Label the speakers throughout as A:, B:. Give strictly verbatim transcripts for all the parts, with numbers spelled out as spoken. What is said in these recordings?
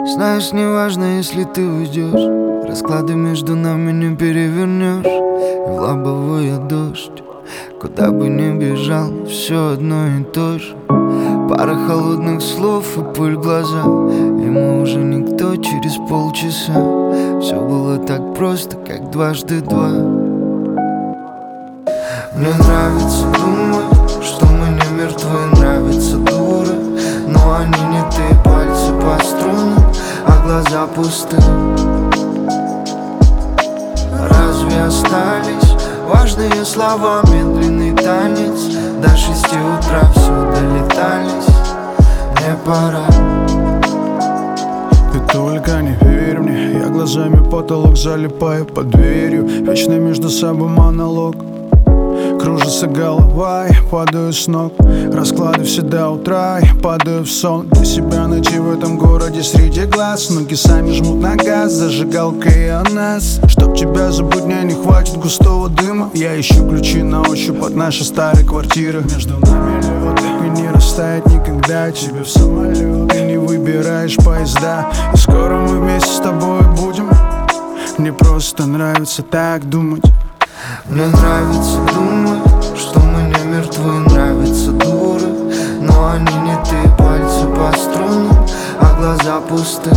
A: Знаешь, неважно, если ты уйдешь, расклады между нами не перевернешь. И в лобовое дождь, куда бы ни бежал, все одно и то же. Пара холодных слов и пыль в глаза, и мы уже никто через полчаса. Все было так просто, как дважды два. Мне нравится думать, что мы не мертвы, нравятся дуры, но они не ты, пальцы по струнам, а глаза пусты. Разве остались важные слова, медленный танец? До шести утра все долетались, мне пора.
B: Ты только не верь мне, я глазами потолок залипаю под дверью. Вечно между собой монолог, кружится голова, я падаю с ног. Расклады все до утра, я падаю в сон. Для себя найти в этом городе среди глаз. Ноги сами жмут на газ, зажигалка и о нас. Чтоб тебя забыть, мне не хватит густого дыма. Я ищу ключи на ощупь от нашей старой квартиры. Между нами лед, и не растает никогда. Тебе в самолет, ты не выбираешь поезда. И скоро мы вместе с тобой будем. Мне просто нравится так думать.
A: Мне нравится думать, что мы не мертвы, нравятся дуры, но они не ты, пальцы по струнам, а глаза пусты.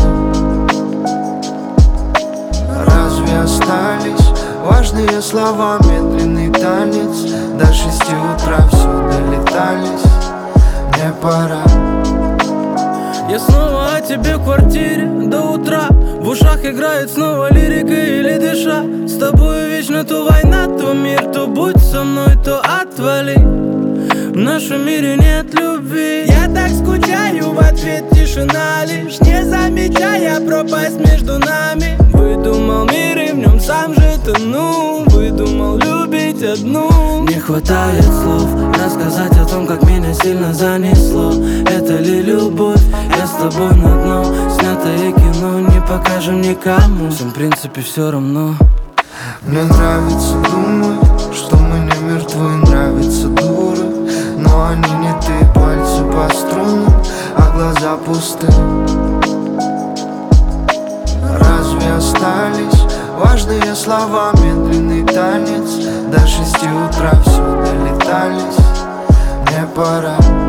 A: Разве остались важные слова, медленный танец? До шести утра все долетались, мне пора.
C: Я снова о тебе в квартире до утра. В ушах играет снова лирика или дыша. С тобой вечно то война, то мир. То будь со мной, то отвали. В нашем мире нет любви. Я так скучаю, в ответ тишина лишь, не замечая пропасть между нами. Выдумал мир и в нем сам же тону. Выдумал любить одну. Не хватает слов рассказать о том, как меня сильно занесло. Это ли любовь? Я с тобой на дно. Снятое кино не покажем никому. Всем в принципе все равно.
A: Мне нравится думать, что мы не мертвы, нравятся дуры, но они не ты, пальцы по струнам, а глаза пусты. Разве остались важные слова, медленный танец? До шести утра все долетались, мне пора.